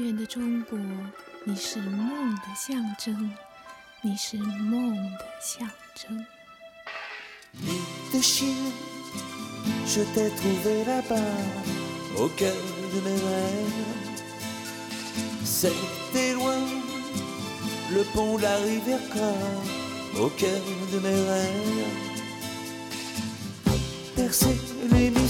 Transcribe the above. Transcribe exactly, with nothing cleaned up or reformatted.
远的中国，你是梦的象征，你是梦的象征。 Lit de chien, je t'ai trouvé là-bas, au cœur de mes rêves. C'était loin, le pont de la rivière Cora, au cœur de mes rêves. Percer les